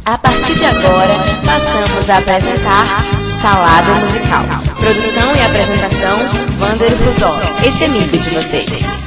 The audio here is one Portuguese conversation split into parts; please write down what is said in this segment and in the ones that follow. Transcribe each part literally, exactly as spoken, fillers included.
A partir de agora, passamos a apresentar Salada Musical. Produção e apresentação, Wander Ruzol, esse amigo de vocês.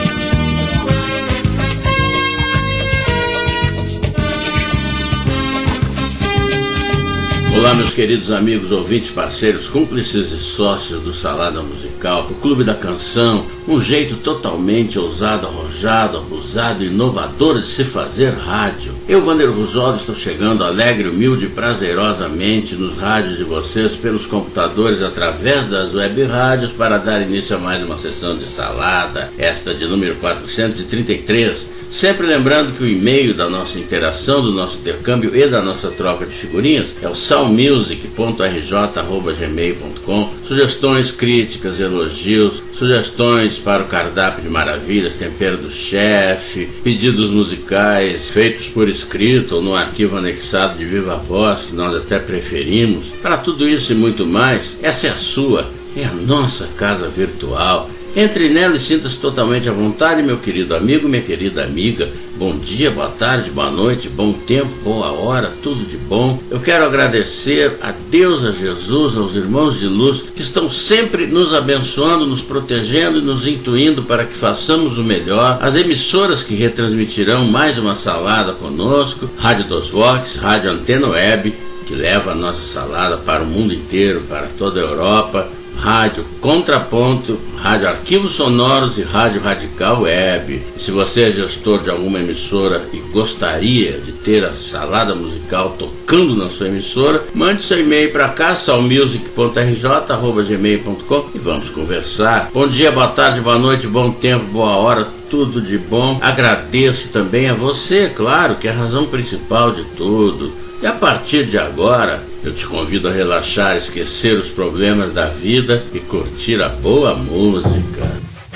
Olá, meus queridos amigos, ouvintes, parceiros, cúmplices e sócios do Salada Musical, o Clube da Canção, um jeito totalmente ousado, arrojado, abusado e inovador de se fazer rádio. Eu, Wander Ruzol, estou chegando alegre, humilde e prazerosamente nos rádios de vocês, pelos computadores, através das web rádios, para dar início a mais uma sessão de Salada, esta de número quatrocentos e trinta e três. Sempre lembrando que o e-mail da nossa interação, do nosso intercâmbio e da nossa troca de figurinhas é o salmusic ponto r j arroba gmail ponto com. Sugestões, críticas, elogios, sugestões para o cardápio de maravilhas, tempero do chefe, pedidos musicais feitos por escrito ou no arquivo anexado de viva voz, que nós até preferimos. Para tudo isso e muito mais, essa é a sua, é a nossa casa virtual. Entre nela e sinta-se totalmente à vontade, meu querido amigo, minha querida amiga. Bom dia, boa tarde, boa noite, bom tempo, boa hora, tudo de bom. Eu quero agradecer a Deus, a Jesus, aos irmãos de luz que estão sempre nos abençoando, nos protegendo e nos intuindo para que façamos o melhor. As emissoras que retransmitirão mais uma salada conosco, Rádio dos Vox, Rádio Antena Web, que leva a nossa salada para o mundo inteiro, para toda a Europa, Rádio Contraponto, Rádio Arquivos Sonoros e Rádio Radical Web. E se você é gestor de alguma emissora e gostaria de ter a Salada Musical tocando na sua emissora, mande seu e-mail para cá, salmusic ponto r j arroba gmail ponto com, e vamos conversar. Bom dia, boa tarde, boa noite, bom tempo, boa hora, tudo de bom. Agradeço também a você, claro, que é a razão principal de tudo. E a partir de agora, eu te convido a relaxar, esquecer os problemas da vida e curtir a boa música.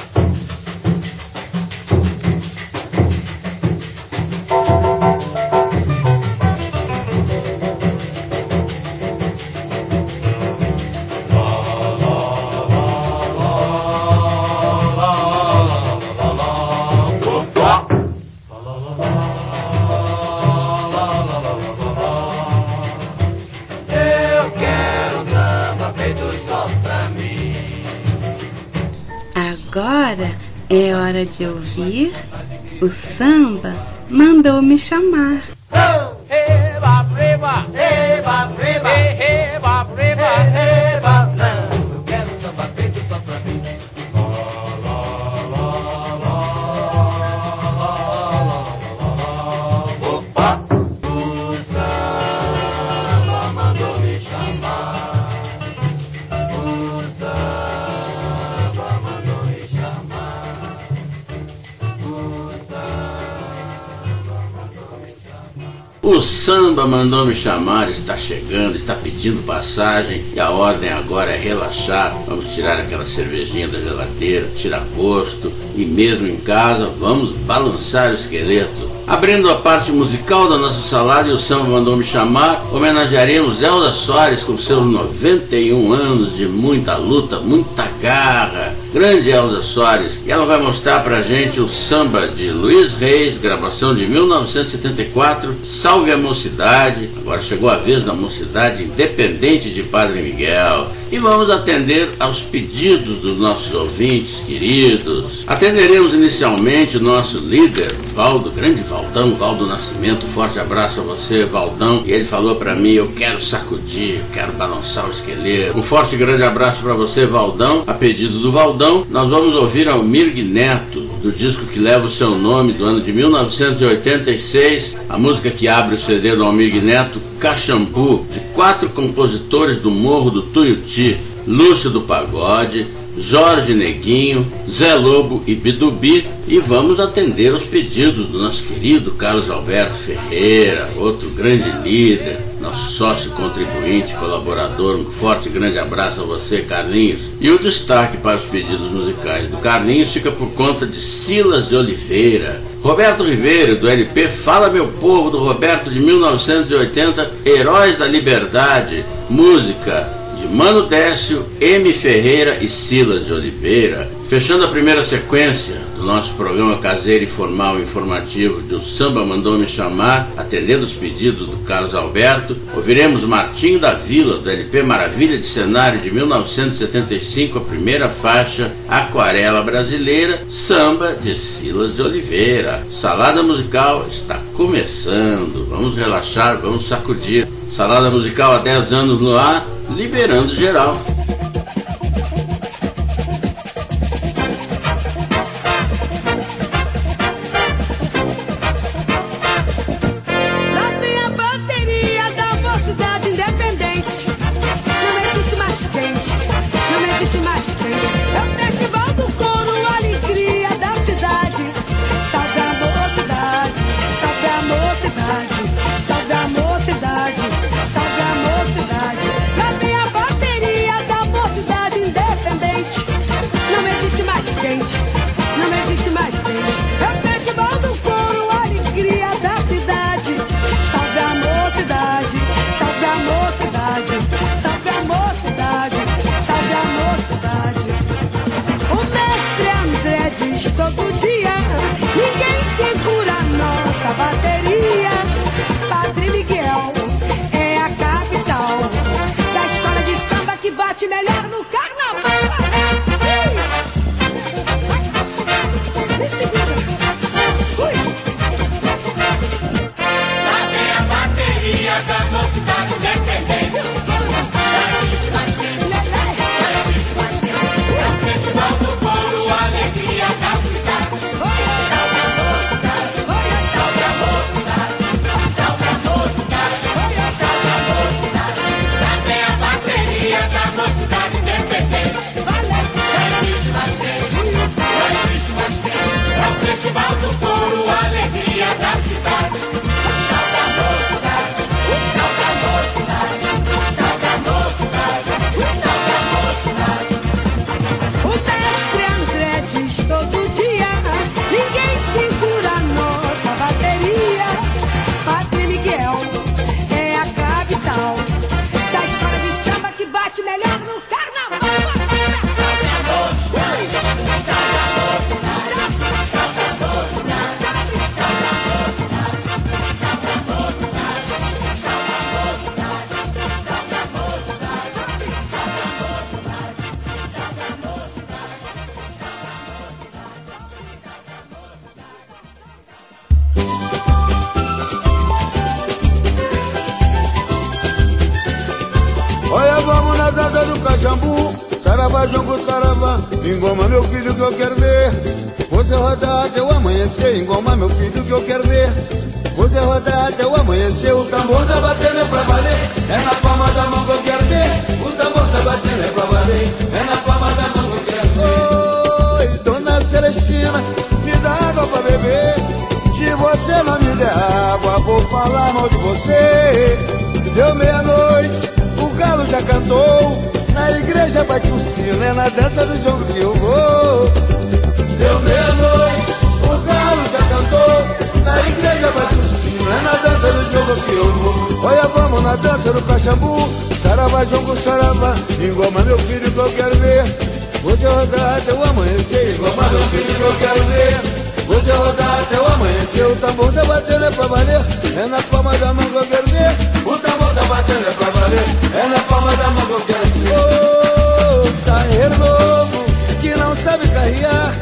Agora é hora de ouvir o samba mandou me chamar. O samba mandou me chamar, está chegando, está pedindo passagem e a ordem agora é relaxar. Vamos tirar aquela cervejinha da geladeira, tirar gosto e mesmo em casa vamos balançar o esqueleto. Abrindo a parte musical da nossa salada e o samba mandou me chamar, homenagearemos Elza Soares com seus noventa e um anos de muita luta, muita garra. Grande Elza Soares, e ela vai mostrar pra gente o samba de Luiz Reis, gravação de mil novecentos e setenta e quatro, Salve a Mocidade. Agora chegou a vez da Mocidade Independente de Padre Miguel. E vamos atender aos pedidos dos nossos ouvintes queridos. Atenderemos inicialmente o nosso líder, Valdo, grande Valdão, Valdo Nascimento. Forte abraço a você, Valdão. E ele falou pra mim, eu quero sacudir, eu quero balançar o esqueleto. Um forte e grande abraço pra você, Valdão. A pedido do Valdão, nós vamos ouvir Almir Neto, do disco que leva o seu nome, do ano de mil novecentos e oitenta e seis, a música que abre o C D do Almir Neto, Caxambu, de quatro compositores do Morro do Tuiuti, Lúcio do Pagode, Jorge Neguinho, Zé Lobo e Bidubi, e vamos atender os pedidos do nosso querido Carlos Alberto Ferreira, outro grande líder, nosso sócio contribuinte, colaborador. Um forte e grande abraço a você, Carlinhos. E o destaque para os pedidos musicais do Carlinhos fica por conta de Silas de Oliveira. Roberto Ribeiro, do L P Fala Meu Povo, do Roberto, de mil novecentos e oitenta, Heróis da Liberdade, música de Mano Décio, M. Ferreira e Silas de Oliveira. Fechando a primeira sequência do do nosso programa caseiro e formal informativo de O Samba Mandou Me Chamar, atendendo os pedidos do Carlos Alberto, ouviremos Martinho da Vila, do L P Maravilha de Cenário de mil novecentos e setenta e cinco, a primeira faixa, Aquarela Brasileira, samba de Silas de Oliveira. Salada musical está começando, vamos relaxar, vamos sacudir. Salada musical há dez anos no ar, liberando geral. Melhor no carnaval. Lá vem a bateria da mocidade independente. Já existe mais quente, já existe mais quente. É o festival do couro, a alegria da cidade. Salve a mocidade, salve a mocidade, salve a mocidade, salve a mocidade. Lá vem a bateria da mocidade independente. Já existe mais quente, já existe mais quente. É o festival do couro, a alegria da cidade. Salve a mocidade, salve a mocidade, salve a mocidade, salve a mocidade. O mestre André diz todo dia: ninguém segura a nossa bateria. Padre Miguel é a capital da escola de samba que bate melhor no carnaval. Salve a mocidade, salve a mocidade, salve a mocidade, salve a mocidade, salve a mocidade, salve a mocidade, salve a mocidade, salve a mocidade, salve a Olha, vamos na dança do Caxambu, saravá, jongo, saravá, engoma meu filho que eu quero ver. Você rodar até o amanhecer, engoma meu filho que eu quero ver. Você rodar até o amanhecer, o tambor tá batendo é pra valer. É na palma da mão que eu quero ver, o tambor tá batendo é pra valer. É na palma da mão que eu quero ver. Oi, dona Celestina, me dá água pra beber. Se você não me der água, vou falar mal de você. Deu meia-noite, o galo já cantou, na igreja bate o sino, é na dança do jogo que eu vou. Deu meia-noite, o galo já cantou, na igreja bate o sino, é na dança do jogo que eu vou. Olha, vamos na dança do Caxambu, saravá, jongo, saravá, engoma meu filho que eu quero ver. Você rodar até o amanhecer, engoma meu filho que eu quero ver. Você rodar até o amanhecer, o tambor tá batendo é pra valer. É na palma da mão que eu quero ver. O tambor tá batendo é pra valer. É na palma da mão que eu quero ver. Ô, oh, carreiro novo que não sabe carrear,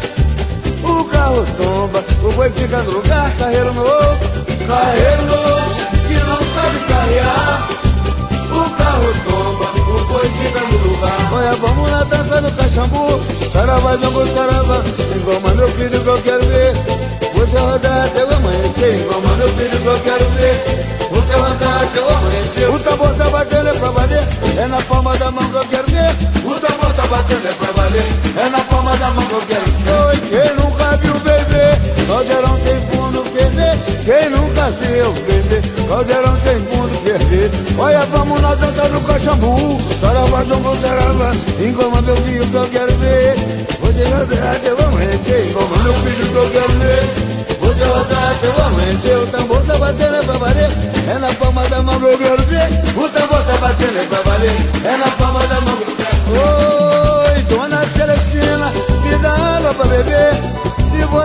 o carro tomba, o boi fica no lugar. Carreiro novo, carreiro novo que não sabe carrear, o carro tomba, o boi fica no lugar. Olha, vamos na dança do Caxambu, saravá, jongo, saravá, engoma meu filho que eu quero ver. Você rodar até o amanhecer, engoma meu filho que eu quero ver. Você rodar até o amanhecer, o tambor tá batendo é pra valer. É na palma da mão que eu quero ver. O tambor tá batendo é pra valer. É na palma da mão que eu quero ver. Oi, quem nunca viu beber, caldeirão tem fundo ferver. Quem nunca viu beber, caldeirão tem fundo ferver. Olha, vamos na dança do Caxambu, saravá, jongo, saravá, engoma meu filho que eu quero ver. Você rodar até o amanhecer, engoma meu filho que eu quero ver. Você rodar até o amanhecer, o tambor tá batendo é pra valer. É na palma da mão que eu quero ver. O tambor tá batendo é pra valer. É na palma da mão que eu quero ver. Oi, dona Celestina, me dá água pra beber. Se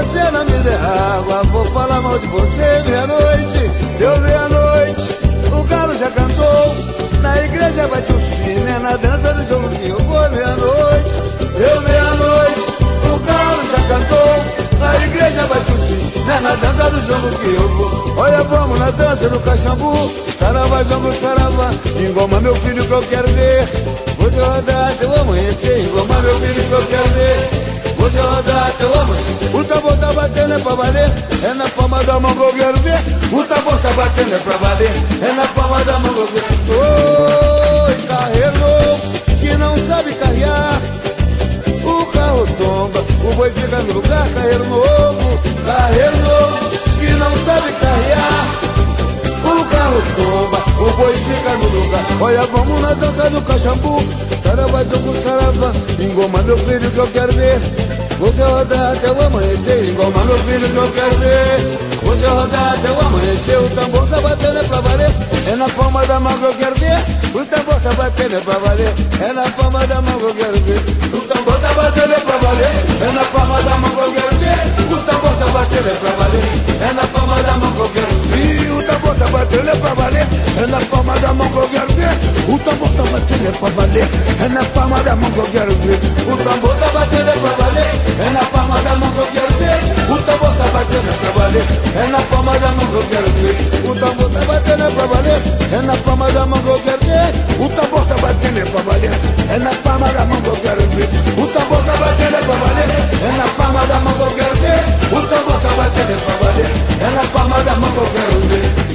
vou falar mal de você. Meia-noite, deu meia-noite, o galo já cantou. Na igreja bate o sino, é na dança do jogo que eu vou. Meia-noite, deu meia-noite, o galo já cantou. Na igreja bate o sino, é na dança do jogo que eu vou. Olha, vamos na dança do Caxambu. Saravá, jogo, saravá, engoma meu filho que eu quero ver. Você rodar até o amanhecer, engoma meu filho que eu quero ver. Você rodar até o amanhecer. O tambor tá batendo é pra valer, é na palma da mão que eu quero ver. O tambor tá batendo é pra valer, é na palma da mão que eu quero ver. Oi, carreiro novo, que não sabe carrear. O carro tomba, o boi fica no lugar. Carreiro novo, carreiro novo, que não sabe carrear. O carro tomba, o boi fica no lugar. Olha, vamos na dança do Caxambu. Saravá, jogo, saravá, engoma meu filho que eu quero ver. Você rodar até o amanhecer, engoma meu filho que eu quero ver. Você rodar até o amanhecer, o tambor tá batendo é pra valer. É na palma da mão que eu quero ver. O tambor tá batendo é pra valer. É na palma da mão que eu quero ver. O tambor tá batendo é pra valer. É na palma da mão que eu quero ver. O tambor tá batendo é pra valer. É na palma da mão que eu quero ver. O tambor tá batendo é pra valer. É na palma da mão que eu quero ver. O tambor tá batendo é pra valer. É na palma da mão que eu quero ver. O tambor tá batendo é pra valer. É na palma da mão que eu quero ver. O tambor tá batendo é pra valer. É na palma da mão que eu quero ver. O tambor tá batendo é pra valer. É na palma da mão que eu quero ver. O tambor tá batendo é pra valer. É na palma da mão que eu quero ver. O tambor tá batendo é pra valer. É na palma da mão que eu quero ver. O tambor tá batendo é pra valer. É na palma da mão que eu quero ver.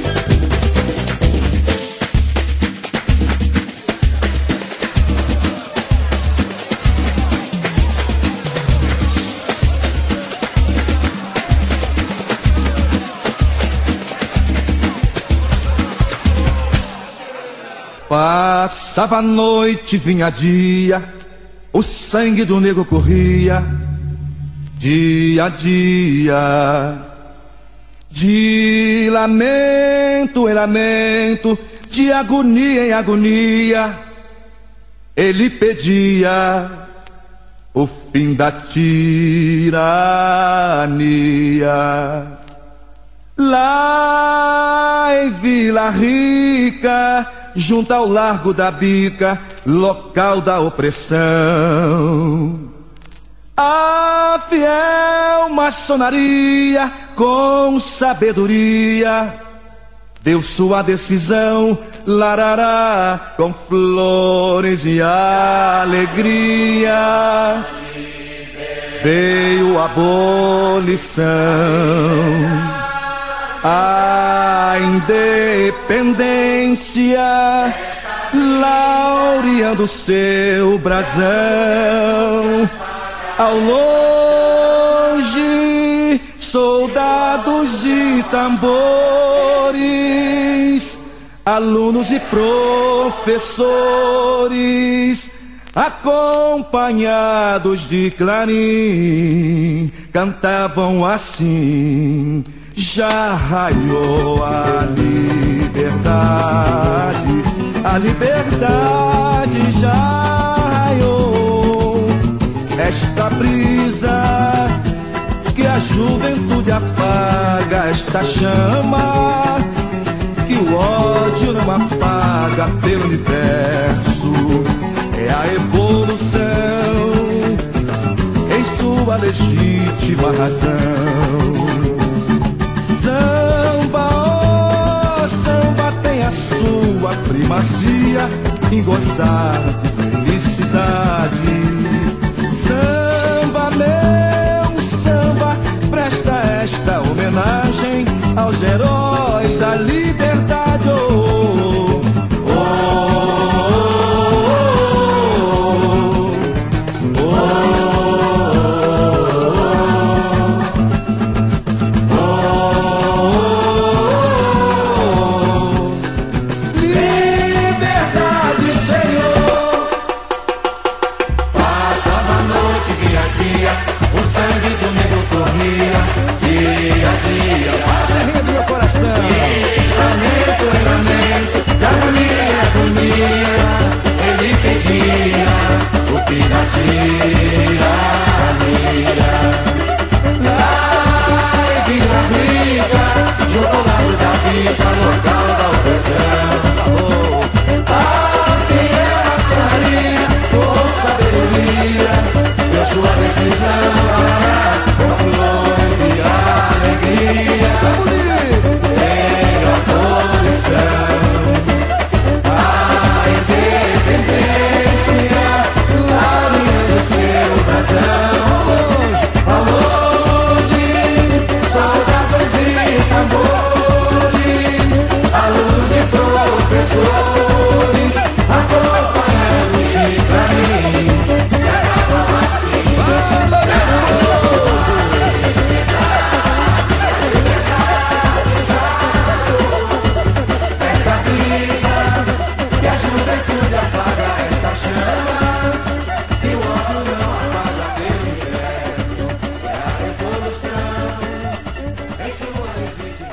Passava a noite, vinha dia, o sangue do negro corria, dia a dia. De lamento em lamento, de agonia em agonia, ele pedia o fim da tirania. Lá em Vila Rica, junto ao Largo da Bica, local da opressão, a fiel maçonaria, com sabedoria, deu sua decisão, larará, com flores e alegria. Veio a abolição, a independência, laureando seu brasão. Ao longe, soldados e tambores, alunos e professores, acompanhados de clarim, cantavam assim: já raiou a liberdade, a liberdade já raiou. Esta brisa que a juventude apaga, esta chama que o ódio não apaga pelo universo, é a evolução em sua legítima razão. Samba, oh, samba tem a sua primazia em gozar de felicidade. Samba, meu samba, presta esta homenagem aos heróis da liberdade. Oh, oh, oh, oh, oh, oh. Liberdade, Senhor. Passava a noite, dia a dia, o sangue do negro corria, dia a dia. Quase rindo do meu coração. flores, acompanhando-me pra mim. Levavam assim, esta brisa que a juventude apaga esta chama, que o homem não apaga pelo universo. É a revolução em sua legítima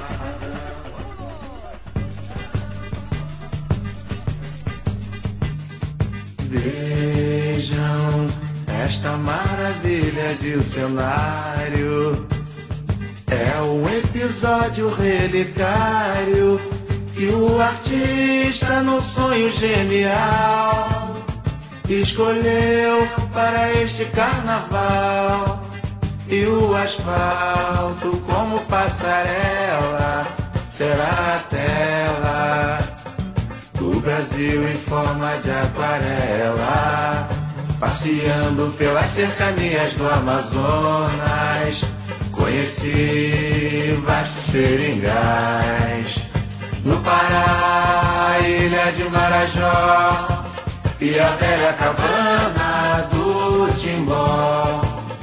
razão. Vejam esta maravilha de cenário. É um episódio relicário que o artista, num sonho genial, escolheu para este carnaval. E o asfalto como passarela será a tela do Brasil em forma de aquarela, passeando pelas cercanias do Amazonas. Conheci vastos seringais, no Pará, ilha de Marajó e a velha cabana do Timbó.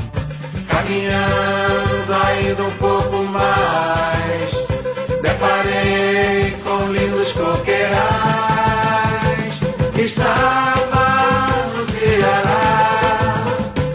Caminhando ainda um pouco mais, deparei com lindos coqueirais. Estava no Ceará,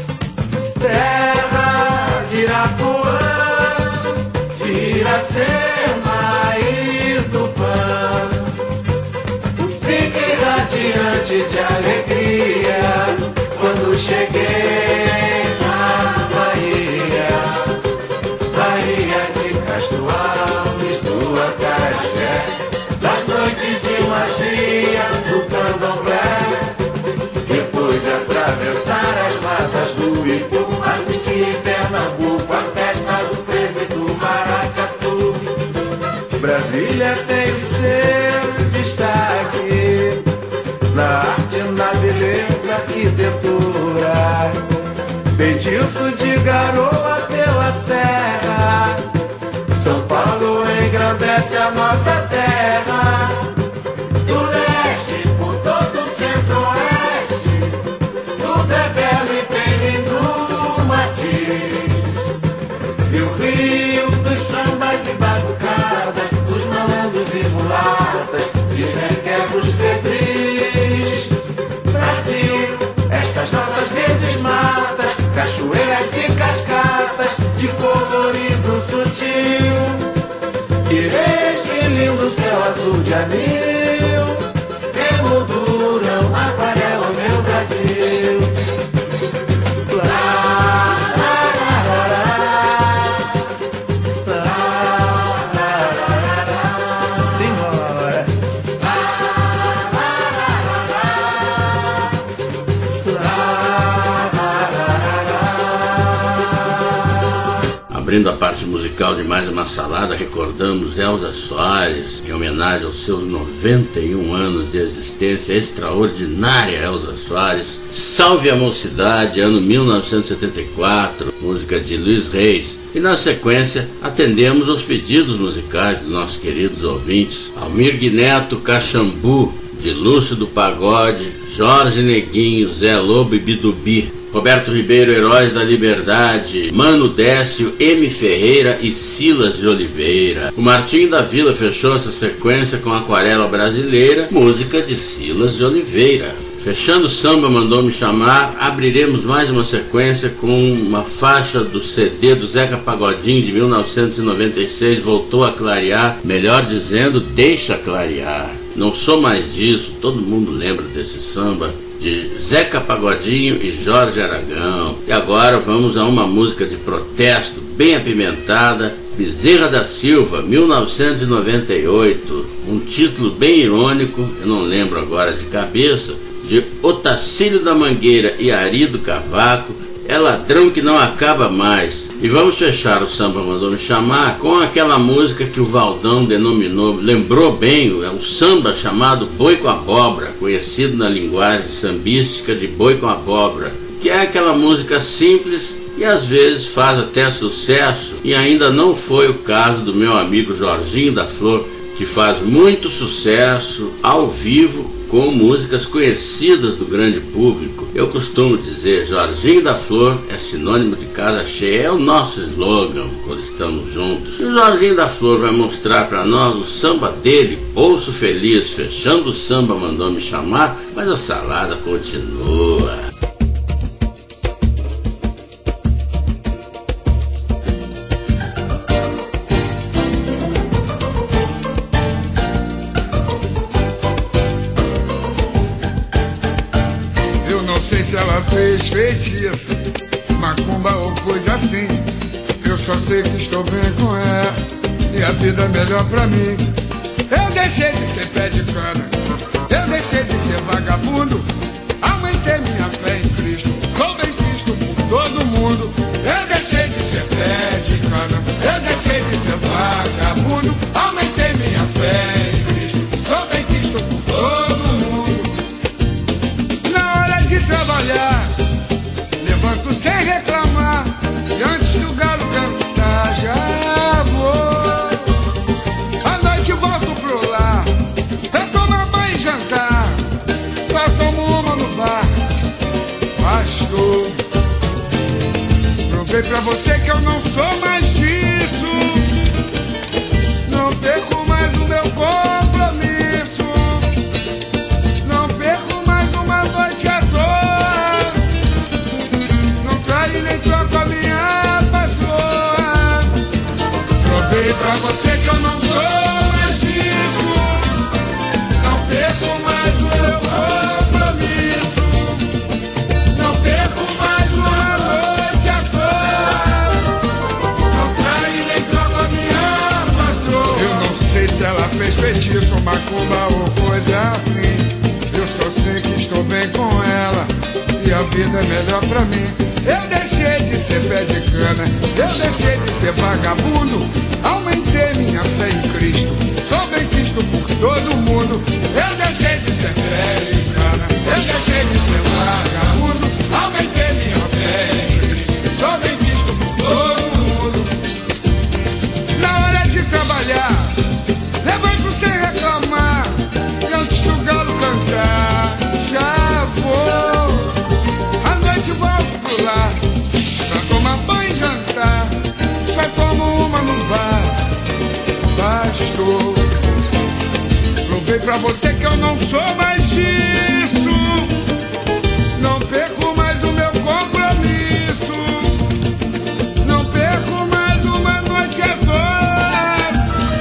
terra de Irapuã, de Iracema e Tupã. Fiquei radiante de alegria quando cheguei na Bahia, Bahia de Castro Alves, do Acarajé, das noites de magia do candomblé. Depois de atravessar as matas do Ipu, assisti em Pernambuco a festa do frevo e do maracatu. Brasília tem o seu destaque na arte, na beleza, arquitetura, feitiço de garoa pela serra. São Paulo engrandece a nossa terra, do leste por todo o centro-oeste, tudo é belo e tem lindo matiz. E o rio dos sambas e batucadas, dos malandros e mulatas, dizem que é dos febris. Brasil, estas nossas verdes matas, cachoeiras e cascatas, de colorido sutil, e este lindo céu azul de anil, emolduram, aquarelam meu Brasil. Abrindo a parte musical de mais uma salada, recordamos Elza Soares, em homenagem aos seus noventa e um anos de existência, extraordinária Elza Soares. Salve a Mocidade, ano mil novecentos e setenta e quatro, música de Luiz Reis. E na sequência, atendemos aos pedidos musicais dos nossos queridos ouvintes. Almir Neto, Caxambu, de Lúcio do Pagode, Jorge Neguinho, Zé Lobo e Bidubi. Roberto Ribeiro, Heróis da Liberdade, Mano Décio, M. Ferreira e Silas de Oliveira. O Martinho da Vila fechou essa sequência com Aquarela Brasileira, música de Silas de Oliveira. Fechando o samba, mandou me chamar, abriremos mais uma sequência com uma faixa do C D do Zeca Pagodinho de mil novecentos e noventa e seis, Voltou a Clarear, melhor dizendo, Deixa Clarear. Não sou mais disso, todo mundo lembra desse samba, de Zeca Pagodinho e Jorge Aragão. E agora vamos a uma música de protesto bem apimentada, Bezerra da Silva, mil novecentos e noventa e oito, um título bem irônico, eu não lembro agora de cabeça, de Otacílio da Mangueira e Ari do Cavaco, É Ladrão que Não Acaba Mais. E vamos fechar o Samba Mandou Me Chamar com aquela música que o Valdão denominou, lembrou bem, é um samba chamado Boi com Abóbora, conhecido na linguagem sambística de Boi com Abóbora, que é aquela música simples e às vezes faz até sucesso, e ainda não foi o caso do meu amigo Jorginho da Flor, que faz muito sucesso ao vivo com músicas conhecidas do grande público. Eu costumo dizer, Jorginho da Flor é sinônimo de casa cheia, é o nosso slogan quando estamos juntos. E o Jorginho da Flor vai mostrar para nós o samba dele, Bolso Feliz, fechando o samba Mandou Me Chamar, mas a salada continua. Se ela fez feitiço, macumba ou coisa assim, eu só sei que estou bem com ela e a vida é melhor pra mim. Eu deixei de ser pé de cana, eu deixei de ser vagabundo, aumentei minha fé em Cristo, sou bem visto por todo mundo. Eu deixei de ser pé de cana, eu deixei de ser vagabundo, aumentei minha fé em Cristo, sou bem visto por todo mundo. De trabalhar, levanto sem reclamar, e antes do galo cantar já vou. À noite volto pro lar, pra tomar banho e jantar, só tomo uma no bar, bastou. Provei pra você que eu não sou mais disso, não perco mais o meu compromisso. Pra você que eu não sou mais disso, não perco mais o meu compromisso, não perco mais uma noite à toa, não trai nem troco a minha patroa. Eu não sei se ela fez feitiço, macumba ou coisa assim, eu só sei que estou bem com ela e a vida é melhor pra mim. Eu deixei de ser pé de cana, eu deixei de ser vagabundo, aumentei minha fé em Cristo, sou bem visto por todo mundo. Eu deixei de ser pé de cana, eu deixei de ser vagabundo, aumentei minha fé em Cristo, sou bem visto por todo mundo. Na hora de trabalhar, levanto sem reclamar, e antes do galo cantar, já vou. À noite volto pro lar, pra tomar banho e jantar, só tomo uma no bar, bastou. Provei pra você que eu não sou mais disso, não perco mais o meu compromisso, não perco mais uma noite à toa,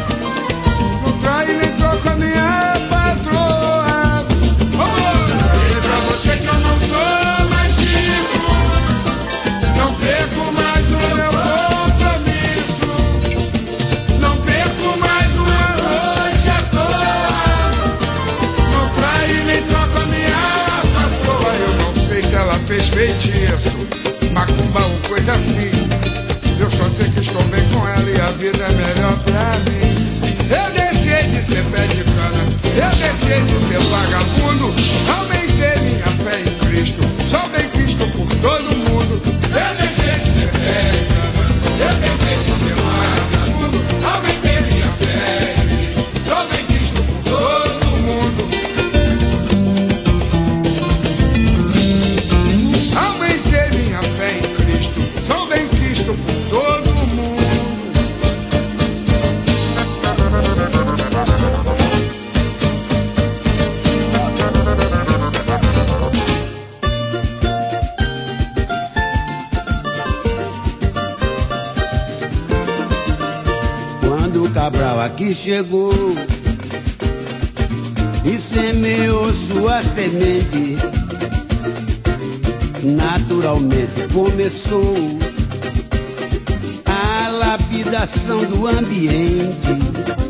não trai nem troco a minha patroa. Provei pra você que eu não sou mais disso, não perco mais o meu compromisso, não perco mais uma noite à toa, não trai nem troco a minha patroa. Eu não sei se ela fez feitiço, macumba ou coisa assim, eu só sei que estou bem com ela e a vida é melhor pra mim. Eu deixei de ser pé de cana, eu deixei de ser vagabundo, aumentei minha fé em Cristo, sou bem visto por todo mundo. Eu deixei de ser pé de cana, eu deixei de ser vagabundo, aumentei minha fé em Cristo, sou bem visto por todo mundo. Aumentei minha fé em Cristo, sou bem visto por todo mundo. Quando o Cabral aqui chegou e semeou sua semente, naturalmente começou a lapidação do ambiente.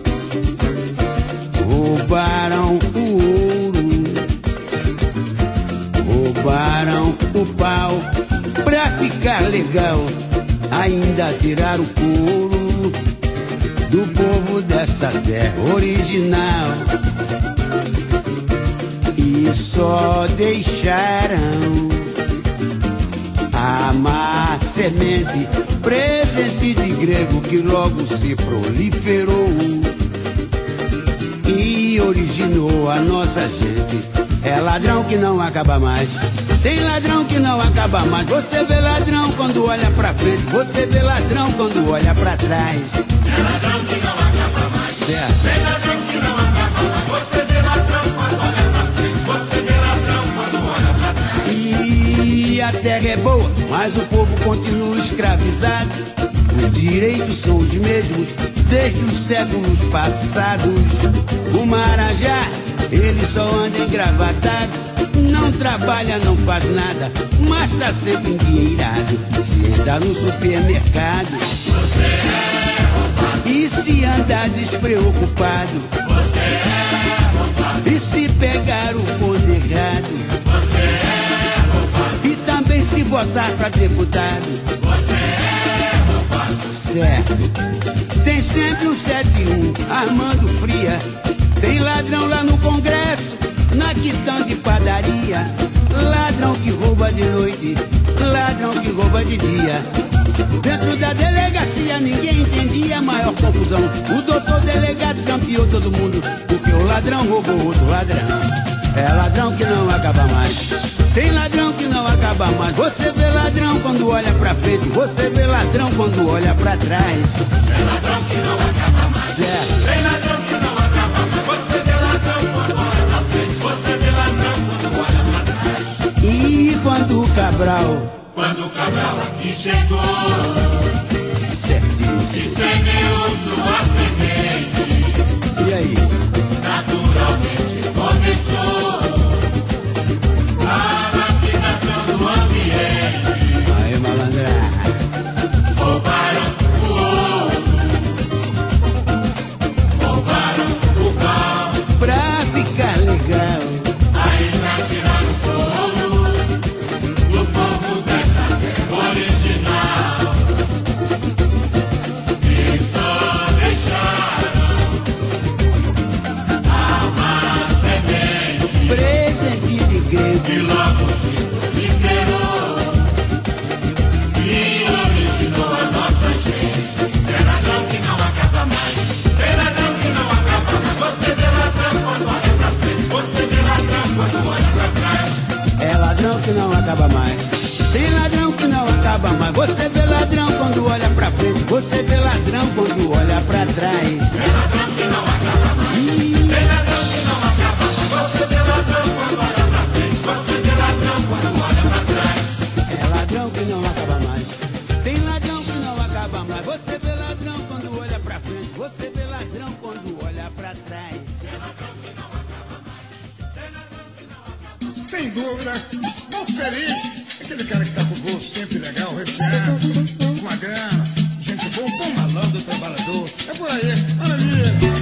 Roubaram o ouro, roubaram o pau, pra ficar legal, ainda tiraram o couro do povo desta terra original. E só deixaram a má semente, presente de grego que logo se proliferou. originou a nossa gente. É ladrão que não acaba mais. Tem ladrão que não acaba mais. Você vê ladrão quando olha pra frente. Você vê ladrão quando olha pra trás. É ladrão que não acaba mais. Certo. Tem ladrão que não acaba mais. Você vê ladrão quando olha pra frente. Você vê ladrão quando olha pra trás. E a terra é boa, mas o povo continua escravizado. Os direitos são os mesmos desde os séculos passados. O Marajá, ele só anda engravatado. Não trabalha, não faz nada, mas tá sempre endinheirado. Se anda no supermercado, você é roubado. E se andar despreocupado, você é roubado. E se pegar o bonde errado, você é roubado. E também se votar pra deputado, você é roubado. Certo. Tem sempre um sete um armando fria. Tem ladrão lá no Congresso, na quitanda de padaria. Ladrão que rouba de noite, ladrão que rouba de dia. Dentro da delegacia ninguém entendia a maior confusão. O doutor delegado campeou todo mundo, porque o ladrão roubou outro ladrão. É ladrão que não acaba mais. Tem ladrão que não acaba mais. Você vê ladrão quando olha pra frente. Você vê ladrão quando olha pra trás. É ladrão que não acaba mais. Certo. Tem ladrão que não acaba mais. Você vê ladrão quando olha pra frente. Você vê ladrão quando olha pra trás. E quando o Cabral, quando o Cabral aqui chegou, certíssimo, e semeou sua semente, e aí? Naturalmente começou a lapidação do ambiente. Aí, malandragem. Roubaram o ouro, roubaram o pau, pra ficar legal. aí pra tirar o couro do povo dessa terra original. E só deixaram uma semente, Presente de grego. e logo se proliferou e originou a nossa gente. É ladrão que não acaba mais. É ladrão que não acaba mais. Você vê ladrão quando olha pra frente. Você vê ladrão quando olha pra trás. É ladrão que não acaba mais. Tem ladrão que não acaba mais. Você vê ladrão quando olha pra frente. Você vê ladrão quando olha pra trás. É ladrão que não acaba mais. Ih, Tem ladrão que não acaba mais. Você vê ladrão quando olha pra frente. Você vê ladrão quando olha pra trás. é ladrão que não acaba mais. Tem ladrão que não acaba mais. Você vê ladrão quando olha pra frente. Você vê ladrão quando olha pra trás. Sem dúvida, muito feliz. Aquele cara que tá com o bolso sempre legal, recheado, com a grana, gente boa, bom malandro, trabalhador. É por aí, maravilha.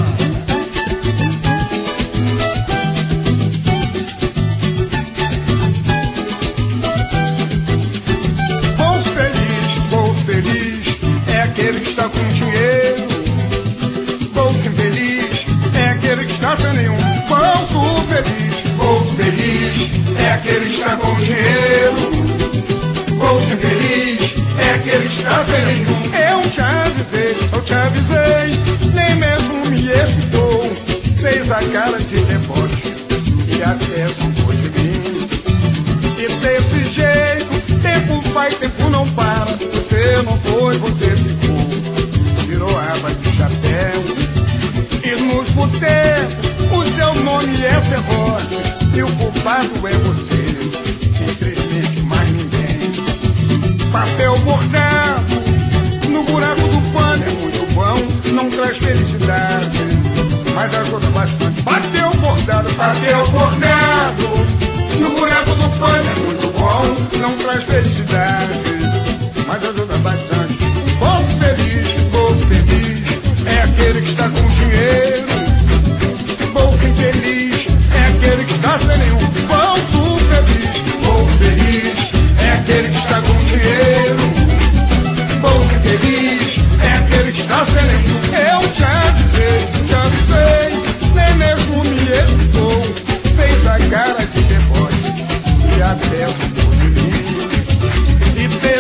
Bolso feliz, bolso feliz, é aquele que está com dinheiro. Bolso infeliz, é aquele que está sem nenhum. Bolso feliz, bolso feliz, é aquele que está com dinheiro. Bolso infeliz, é aquele que está sem nenhum. Eu te avisei, eu te avisei, nem mesmo me escutou. Fez a cara de deboche e até zombou de mim. E desse jeito, tempo vai, tempo não para. Você não foi, você ficou, virou aba de chapéu. E nos botecos, o seu nome é serrote, e o culpado é você, simplesmente mais ninguém. Papel bordado no buraco do pano é muito bom, não traz felicidade, mas ajuda bastante. Papel bordado, papel bordado no buraco do pano é muito bom, não traz felicidade, mas ajuda bastante. Bolso feliz, bolso feliz, é aquele que está com dinheiro. Bolso infeliz, é aquele que está sem nenhum. Bolso feliz, bolso feliz, é aquele que está com dinheiro. Bolso infeliz, é aquele que está sem nenhum. Eu te avisei, te avisei, nem mesmo me escutou. Fez a cara de deboche e até zombou de mim. E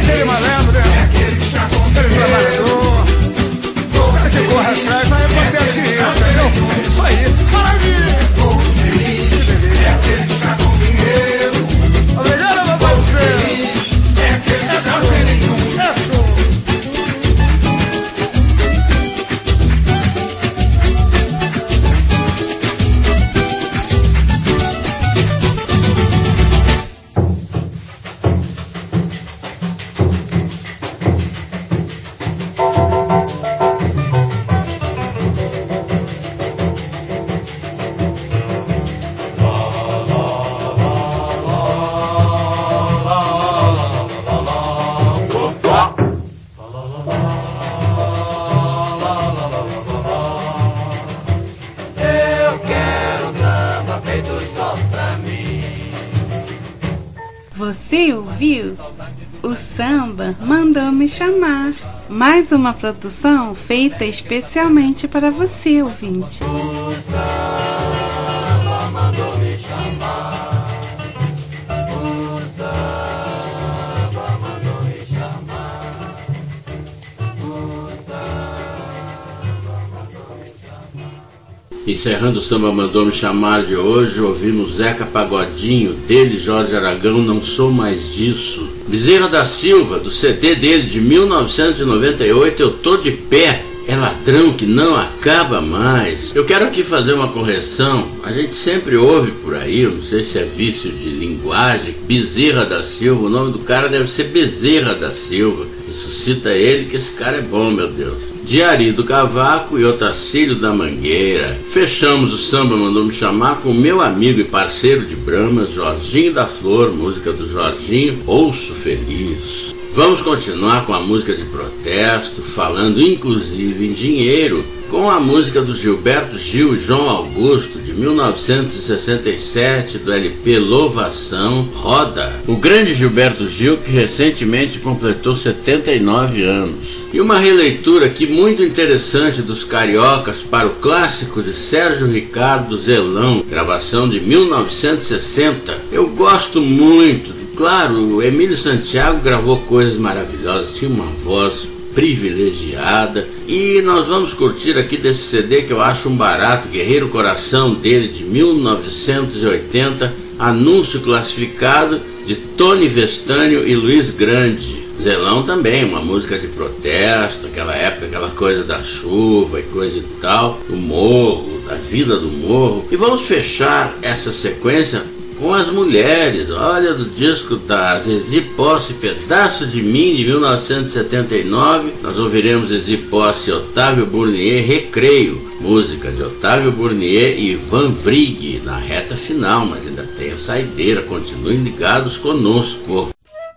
aquele malandro, né? Aquele trabalhador. O cara que corre atrás, aí acontece isso, entendeu? Isso aí. Maravilha! É aquele que está com dinheiro. Obrigado, meu parceiro. É aquele que está sem nenhum. Você ouviu? O samba mandou me chamar. Mais uma produção feita especialmente para você, ouvinte. O samba mandou me chamar. O samba mandou me chamar. O samba mandou me chamar. Encerrando o Samba Mandou Me Chamar de hoje, ouvimos Zeca Pagodinho, dele Jorge Aragão, Não Sou Mais Disso. Bezerra da Silva, do C D dele de mil novecentos e noventa e oito, Eu Tô de Pé. É ladrão que não acaba mais. Eu quero aqui fazer uma correção. A gente sempre ouve por aí, eu não sei se é vício de linguagem, Bezerra da Silva. O nome do cara deve ser Bezerra da Silva. Ressuscita ele que esse cara é bom, meu Deus. De Ari do Cavaco e Otacílio da Mangueira. Fechamos o Samba Mandou Me Chamar com meu amigo e parceiro de Bramas, Jorginho da Flor, música do Jorginho, Ouço Feliz. Vamos continuar com a música de protesto, falando inclusive em dinheiro, com a música do Gilberto Gil e João Augusto, de mil novecentos e sessenta e sete, do L P Louvação, Roda. O grande Gilberto Gil, que recentemente completou setenta e nove anos. E uma releitura aqui muito interessante dos Cariocas para o clássico de Sérgio Ricardo, Zelão, gravação de mil novecentos e sessenta. Eu gosto muito. Claro, o Emílio Santiago gravou coisas maravilhosas, tinha uma voz privilegiada, e nós vamos curtir aqui desse C D que eu acho um barato, Guerreiro Coração, dele de mil novecentos e oitenta, Anúncio Classificado, de Tony Vestânio e Luiz Grande. Zelão também, uma música de protesto, aquela época, aquela coisa da chuva e coisa e tal, do morro, da vida do morro. E vamos fechar essa sequência com as mulheres. Olha, do disco da Zezi Posse, Pedaço de Mim, de mil novecentos e setenta e nove, nós ouviremos Zezi Posse e Otávio Burnier, Recreio, música de Otávio Burnier e Ivan Vrig, na reta final, mas ainda tem a saideira. Continuem ligados conosco.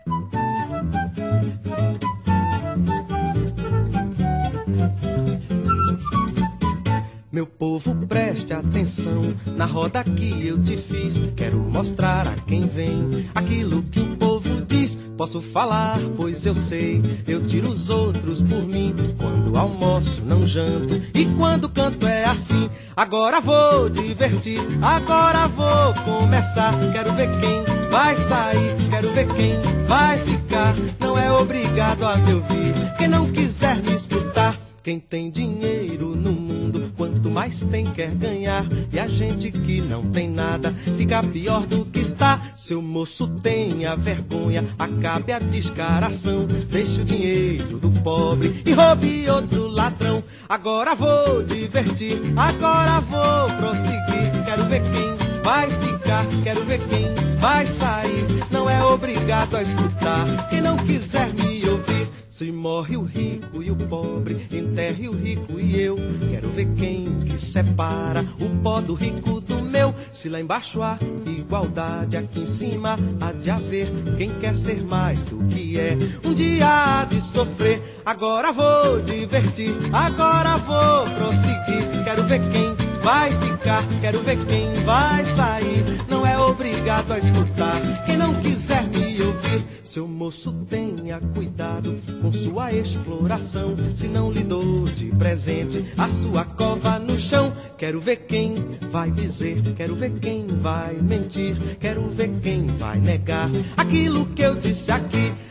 Meu povo, preste atenção na roda que eu te fiz. Quero mostrar a quem vem aquilo que o povo diz. Posso falar, pois eu sei, eu tiro os outros por mim. Quando almoço não janto e quando canto é assim. Agora vou divertir, agora vou começar. Quero ver quem vai sair, quero ver quem vai ficar. Não é obrigado a me ouvir quem não quiser me escutar. Quem tem dinheiro no mundo, quanto mais tem quer ganhar. E a gente que não tem nada, fica pior do que está. Seu moço, tenha vergonha, acabe a descaração. Deixe o dinheiro do pobre e roube outro ladrão. Agora vou divertir, agora vou prosseguir. Quero ver quem vai ficar, quero ver quem vai sair. Não é obrigado a escutar quem não quiser me ouvir. Se morre o rico e o pobre, enterre o rico e eu. Quero ver quem que separa o pó do rico do meu. Se lá embaixo há igualdade, aqui em cima há de haver quem quer ser mais do que é. Um dia há de sofrer, agora vou divertir, agora vou prosseguir. Quero ver quem vai ficar, quero ver quem vai sair. Não é obrigado a escutar quem não quiser me ouvir. Seu moço, tenha cuidado com sua exploração. Se não lhe dou de presente a sua cova no chão. Quero ver quem vai dizer, quero ver quem vai mentir. Quero ver quem vai negar aquilo que eu disse aqui.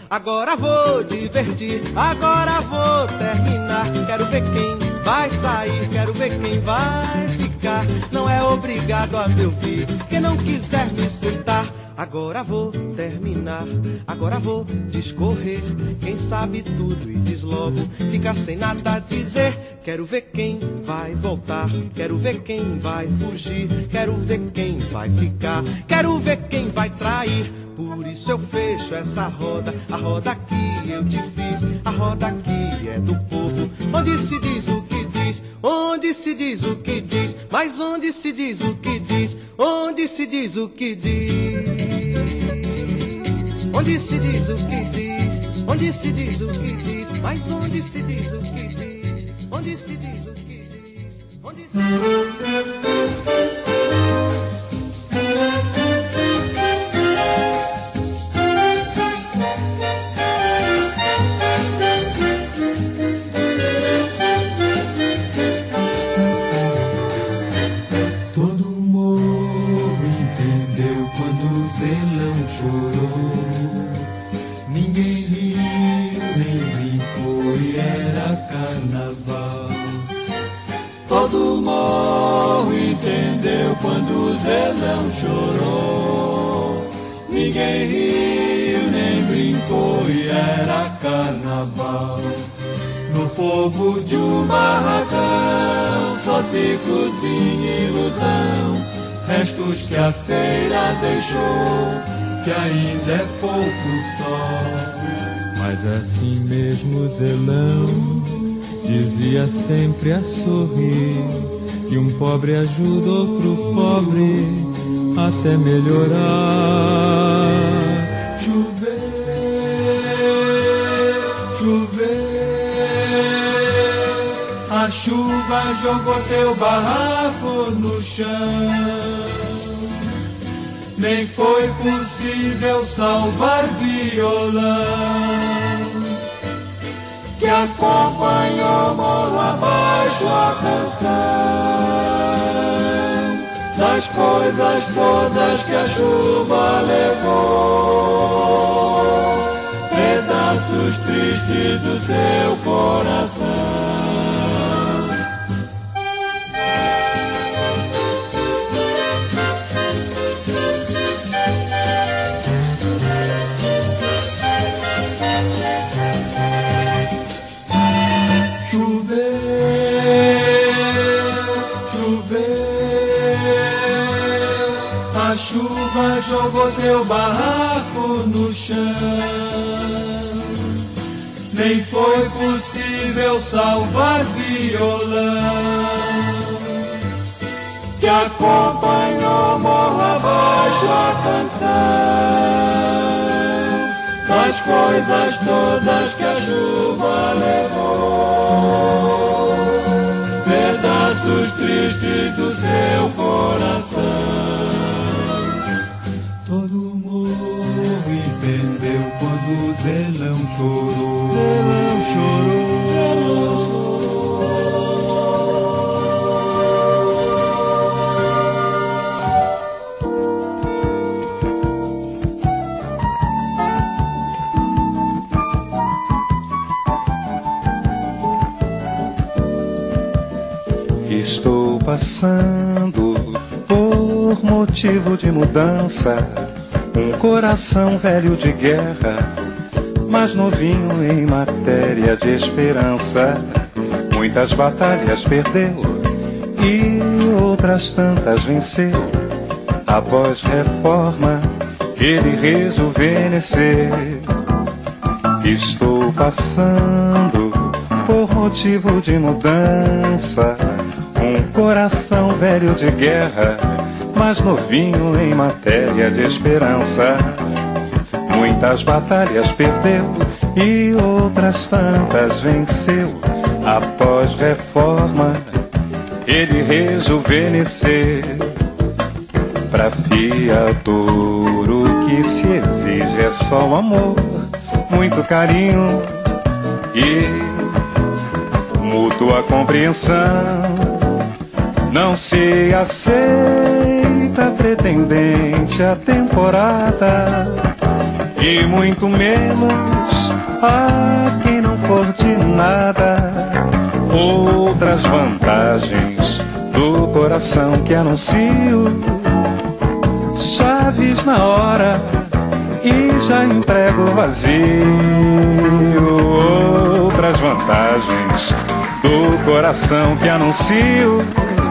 agora vou divertir, agora vou terminar. Quero ver quem vai sair, quero ver quem vai ficar. Não é obrigado a me ouvir, quem não quiser me escutar. Agora vou terminar, agora vou discorrer. Quem sabe tudo e diz logo, fica sem nada a dizer. Quero ver quem vai voltar, quero ver quem vai fugir. Quero ver quem vai ficar, quero ver quem vai trair. Por isso eu fecho essa roda, a roda que eu te fiz. A roda que é do povo, onde se diz o que diz, onde se diz o que diz, mas onde se diz o que diz, onde se diz o que diz. Onde se diz o que diz, onde se diz o que diz, mas onde se diz o que diz, onde se diz o que diz, onde se diz o que diz. Todo morro entendeu quando o zelão chorou. Ninguém riu nem brincou e era carnaval. No fogo de um barracão só se cozinha ilusão, restos que a feira deixou, que ainda é pouco só. Mas assim mesmo o zelão dizia sempre a sorrir, que um pobre ajuda outro pobre até melhorar. Choveu, choveu, a chuva jogou seu barraco no chão. Nem foi possível salvar violão, que acompanhou morro abaixo a canção das coisas todas que a chuva levou, pedaços tristes do seu coração. Jogou seu barraco no chão. Nem foi possível salvar violão, que acompanhou morro abaixo a canção das coisas todas que a chuva levou, pedaços tristes do seu coração. Todo morro entendeu quando o zelão chorou. Zelão chorou. Zelão chorou. Estou passando por motivo de mudança, um coração velho de guerra, mas novinho em matéria de esperança. Muitas batalhas perdeu e outras tantas venceu. Após reforma, ele rejuvenesceu. Estou passando por motivo de mudança, um coração velho de guerra, mas novinho em matéria de esperança. Muitas batalhas perdeu e outras tantas venceu. Após reforma, ele rejuvenesceu. Pra fiador o que se exige é só o amor, muito carinho e mútua compreensão. Não se aceita pretendente a temporada e muito menos a quem não for de nada. Outras vantagens do coração que anuncio, chaves na hora e já entrego vazio. Outras vantagens do coração que anuncio,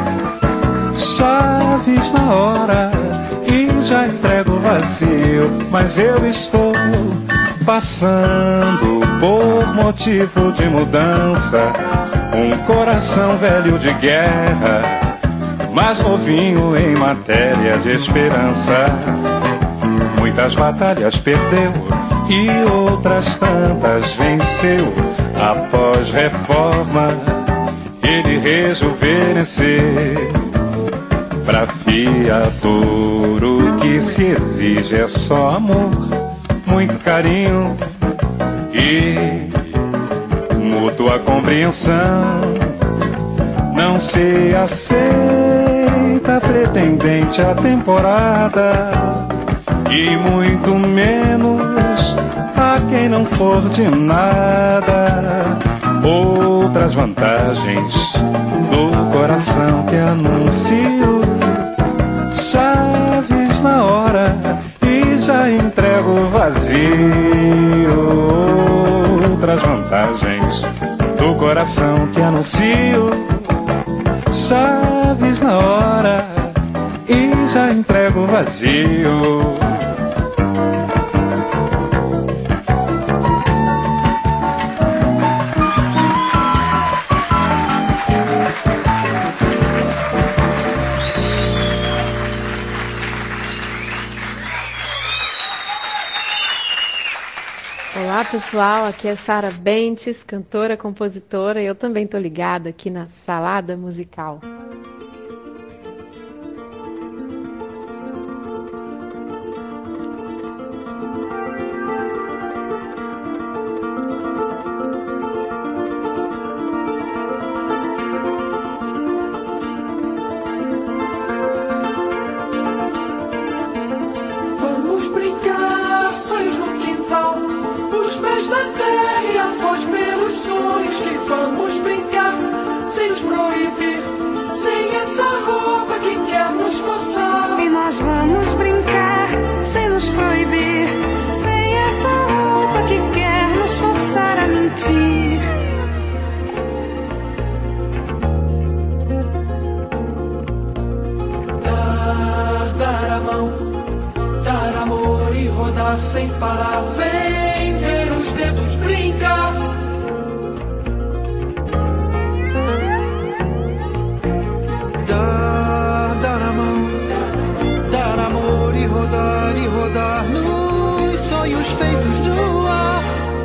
chaves na hora e já entrego vazio. Mas eu estou passando por motivo de mudança, um coração velho de guerra, mas novinho em matéria de esperança. Muitas batalhas perdeu e outras tantas venceu. Após reforma ele rejuvenesceu. Pra Fiator o que se exige é só amor, muito carinho e mútua compreensão. Não se aceita pretendente a temporada, e muito menos a quem não for de nada. Outras vantagens do coração que anuncio, chaves na hora e já entrego vazio. Outras vantagens do coração que anuncio, chaves na hora e já entrego vazio. Olá pessoal, aqui é Sara Bentes, cantora, compositora, e eu também tô ligada aqui na Salada Musical. Vamos brincar, sonhos no quintal, os pés na terra e a voz pelos sonhos. Que vamos brincar sem nos proibir, sem essa roupa que quer nos forçar. E nós vamos brincar sem nos proibir, sem essa roupa que quer nos forçar a mentir. Dar, dar a mão, dar amor e rodar sem parar. Vem ver os dedos brincar. Dar, dar a mão, dar amor e rodar e rodar nos sonhos feitos no ar.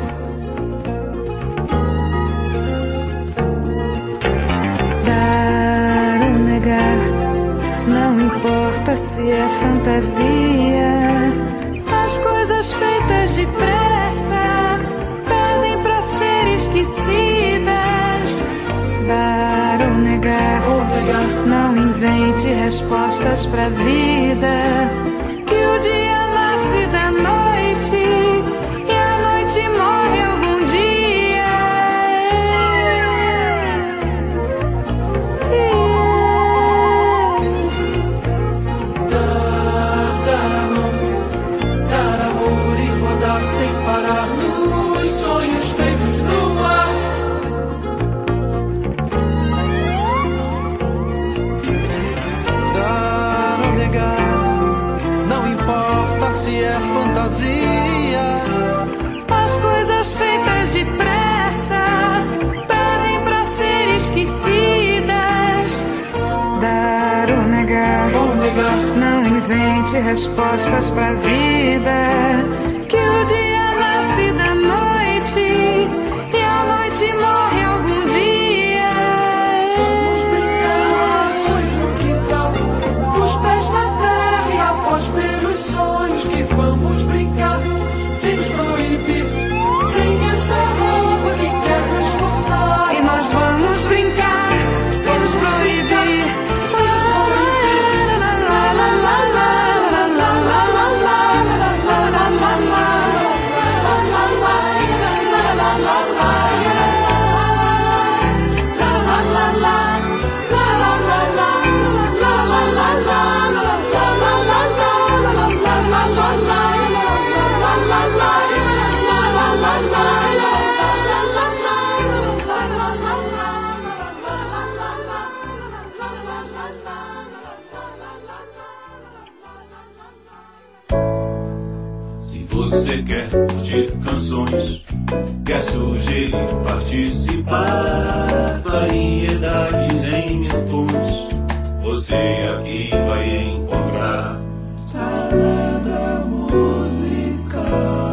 Dar ou negar, não importa se é fantasia. As coisas feitas depressa pedem pra ser esquecidas. Dar ou negar, não invente respostas pra vida. Que o dia nasce da noite e a noite morre algum dia. Dar, dar a mão, dar amor e rodar sem parar nos sonhos feitos no ar. Dar ou negar, não importa se é fantasia. As coisas feitas depressa pedem pra ser esquecidas. Dar ou negar, não invente respostas pra vida. Que o dia nasce da noite e a noite morre algum dia. Vamos brincar, sonhos no quintal, os pés na terra e a voz pelos sonhos. Que vamos brincar sem nos proibir, sem essa roupa que quer nos forçar. E nós vamos brincar sem nos proibir, sem nos proibir. La, la, la, la, la, la, la, la, la, la, la, la, la. sugerir participar. Variedades em mil tons, você aqui vai encontrar. Salada musical.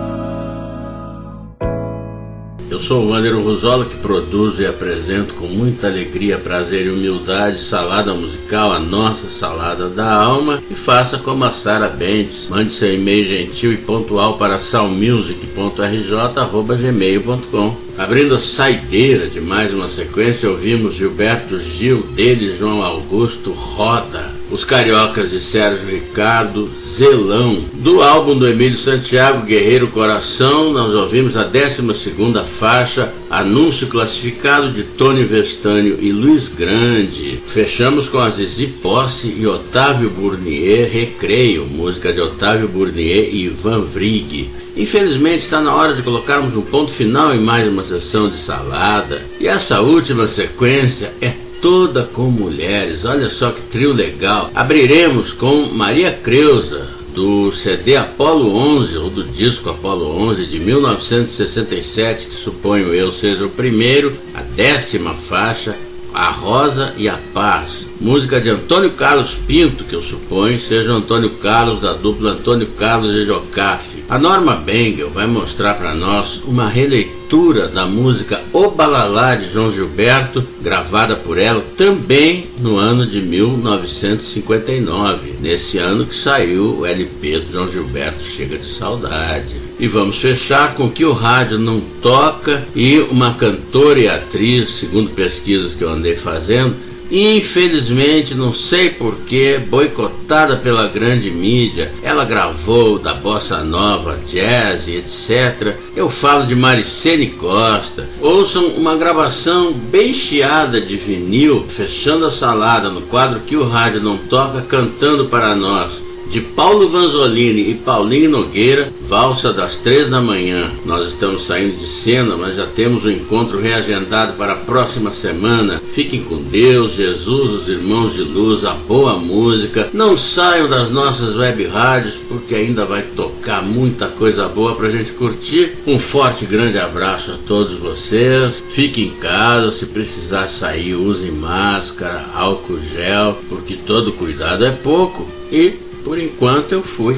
Eu sou o Wander Ruzola, que produzo e apresento com muita alegria, prazer e humildade Salada Musical, a nossa salada da alma. E faça como a Sara Bentes, mande seu e-mail gentil e pontual para salmusic ponto r j arroba gmail ponto com. Abrindo a saideira de mais uma sequência, ouvimos Gilberto Gil, dele João Augusto, Roda. Os Cariocas de Sérgio Ricardo, Zelão. Do álbum do Emílio Santiago, Guerreiro Coração, nós ouvimos a décima segunda faixa, Anúncio Classificado, de Tony Vestânio e Luiz Grande. Fechamos com a Zizi Posse e Otávio Burnier, Recreio, música de Otávio Burnier e Ivan Vrig. Infelizmente está na hora de colocarmos um ponto final em mais uma sessão de salada. E essa última sequência é toda com mulheres. Olha só que trio legal. Abriremos com Maria Creuza, do C D Apolo onze, ou do disco Apolo onze de mil novecentos e sessenta e sete, que suponho eu seja o primeiro, a décima faixa, A Rosa e a Paz, música de Antônio Carlos Pinto, que eu suponho seja o Antônio Carlos da dupla Antônio Carlos e Jocafe. A Norma Bengel vai mostrar para nós uma releitura da música O Balalá de João Gilberto, gravada por ela também no ano de mil novecentos e cinquenta e nove, nesse ano que saiu o L P do João Gilberto, Chega de Saudade. E vamos fechar com Que o Rádio Não Toca e uma cantora e atriz, segundo pesquisas que eu andei fazendo, infelizmente, não sei porquê, boicotada pela grande mídia. Ela gravou da bossa nova, jazz, etcétera. Eu falo de Maricene Costa. Ouçam uma gravação bem chiada de vinil, fechando a salada no quadro Que o Rádio Não Toca, cantando para nós, de Paulo Vanzolini e Paulinho Nogueira, Valsa das Três da Manhã. Nós estamos saindo de cena, mas já temos o encontro reagendado para a próxima semana. Fiquem com Deus, Jesus, os irmãos de luz, a boa música. Não saiam das nossas web rádios, porque ainda vai tocar muita coisa boa pra gente curtir. Um forte e grande abraço a todos vocês. Fiquem em casa, se precisar sair, usem máscara, álcool gel, porque todo cuidado é pouco. E por enquanto eu fui.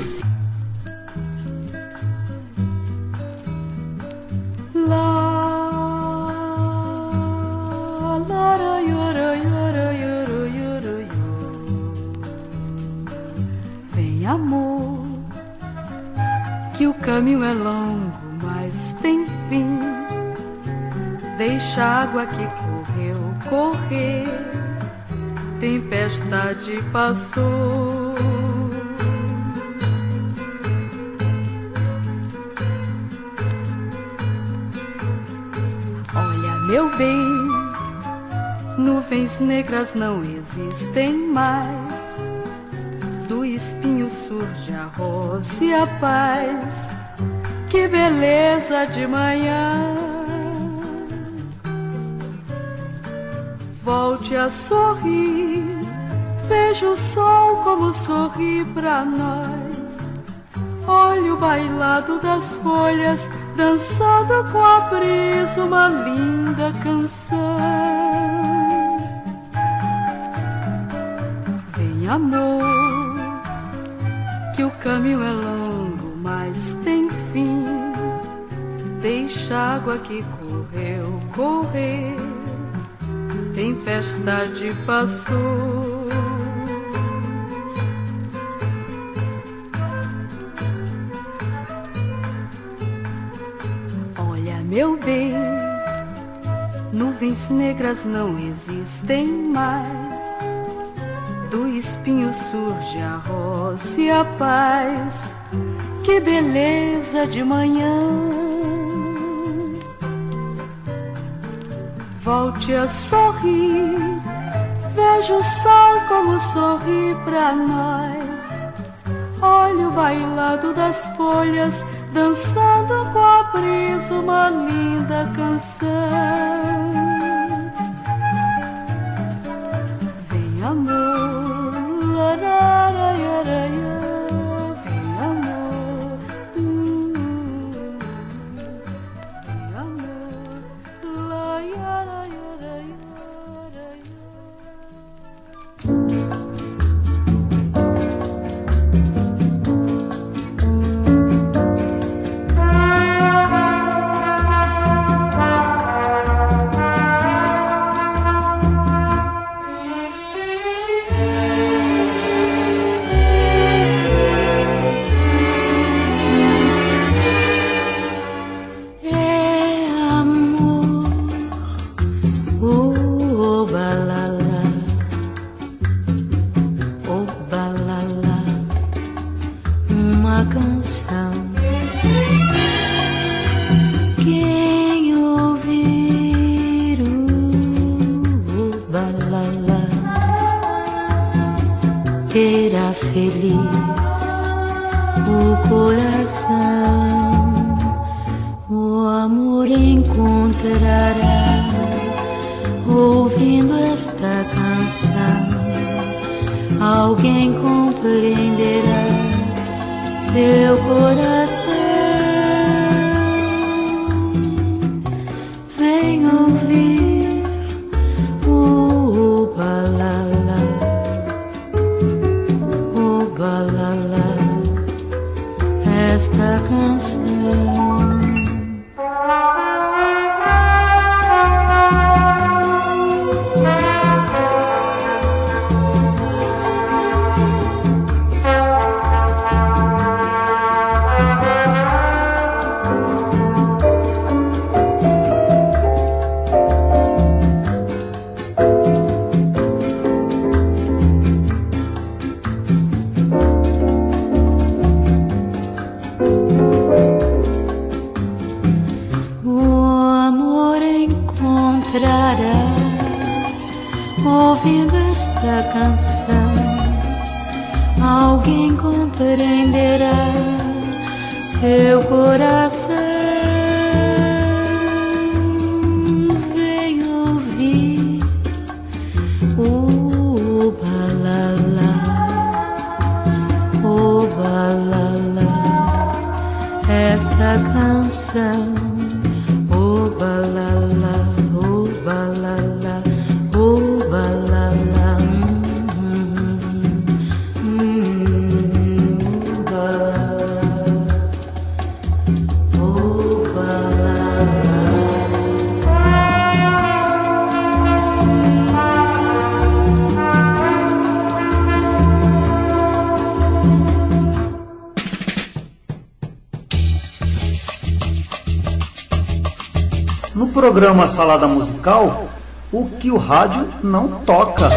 Vem, amor, que o caminho é longo, mas tem fim. Deixa a água que correu correr, tempestade passou. Meu bem, nuvens negras não existem mais. Do espinho surge a rosa e a paz. Que beleza de manhã. Volte a sorrir, veja o sol como sorri pra nós. Olhe o bailado das folhas, dançando com a brisa uma linda canção. Vem, amor, que o caminho é longo, mas tem fim. Deixa a água que correu correr, tempestade passou. Meu bem, nuvens negras não existem mais. Do espinho surge a rosa e a paz. Que beleza de manhã. Volte a sorrir, veja o sol como sorri pra nós. Olhe o bailado das folhas, dançando com a brisa uma linda canção. Vem, amor, lararaiaraia, vem, amor, hum, vem, amor. feliz o coração, o amor encontrará ouvindo esta canção. Alguém compreenderá seu coração. Vem ouvir o balala, o balala, esta canção. Ouvindo esta canção, alguém compreenderá seu coração. Vem ouvir o balala, o balala, esta canção. O balala, o balala, o balala, hum, hum, o balala, o balala. No programa Salada Musical, o que o rádio não toca.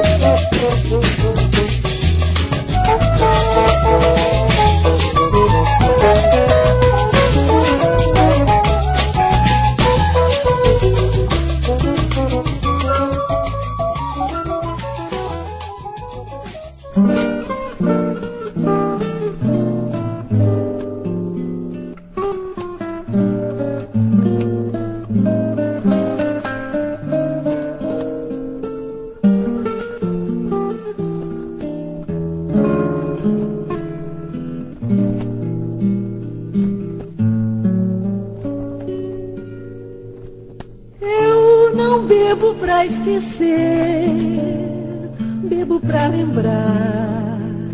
Pra esquecer, bebo pra lembrar,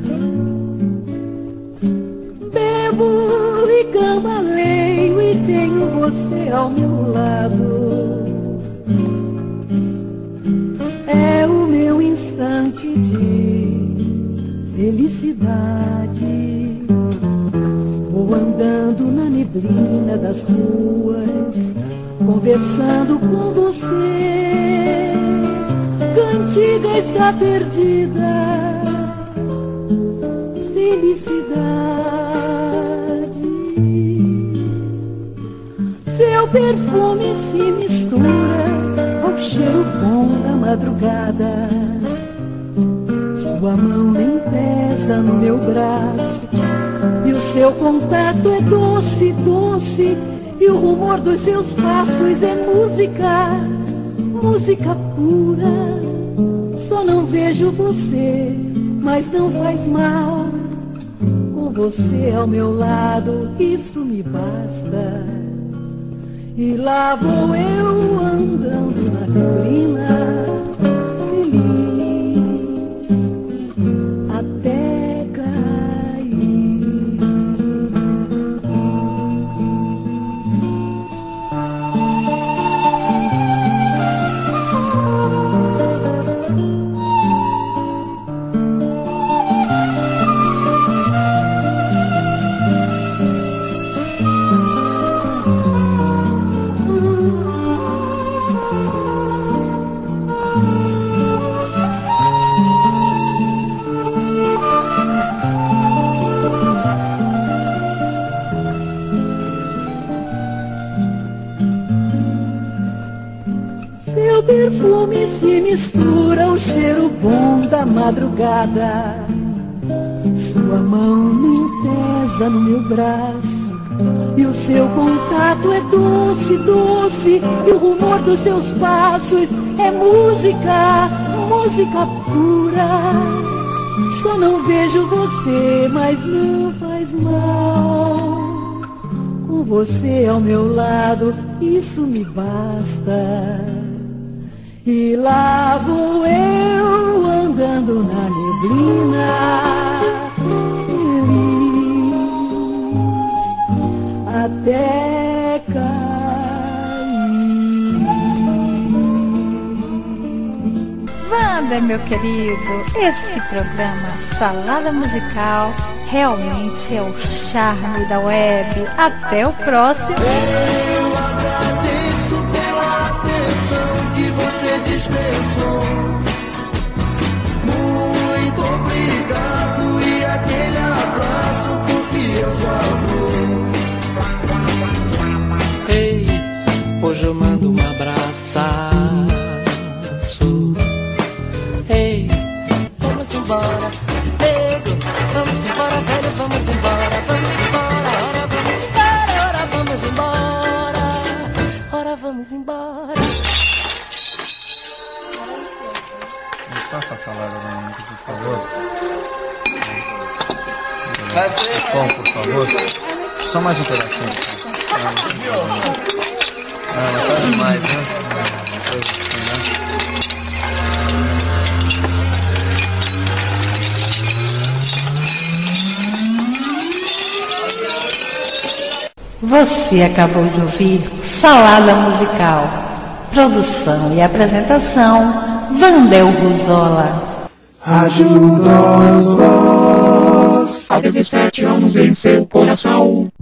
bebo e cambaleio e tenho você ao meu lado. É o meu instante de felicidade. Vou andando na neblina das ruas, conversando com você. Cantiga está perdida, felicidade. Seu perfume se mistura ao cheiro bom da madrugada. Sua mão nem pesa no meu braço e o seu contato é doce, doce. E o rumor dos seus passos é música, música pura. Só não vejo você, mas não faz mal. Com você ao meu lado, isso me basta. E lá vou eu andando na neblina, feliz, até cair. Perfume se mistura ao cheiro bom da madrugada. Sua mão me pesa no meu braço, e o seu contato é doce, doce, e o rumor dos seus passos é música, música pura. Só não vejo você, mas não faz mal. Com você ao meu lado, isso me basta. E lá vou eu andando na neblina, feliz até cair. Wander, meu querido, esse programa Salada Musical realmente é o charme da web. Até o próximo. Eu agradeço pela atenção que você dispensou. Muito obrigado e aquele abraço porque eu já vou. Ei, hoje eu mando um abraço. Ei, Vamos embora, nego, vamos embora, velho, vamos embora, vamos embora, ora vamos embora, ora vamos embora, ora vamos embora. Me passa a salada da Mônica, por favor. Vai ser. Pão, por favor. Só mais um pedacinho. Ah, mas tá demais, né? Você acabou de ouvir Salada Musical. Produção e apresentação, Vandel Ruzola. Ajuda-os, há dezessete anos em seu coração.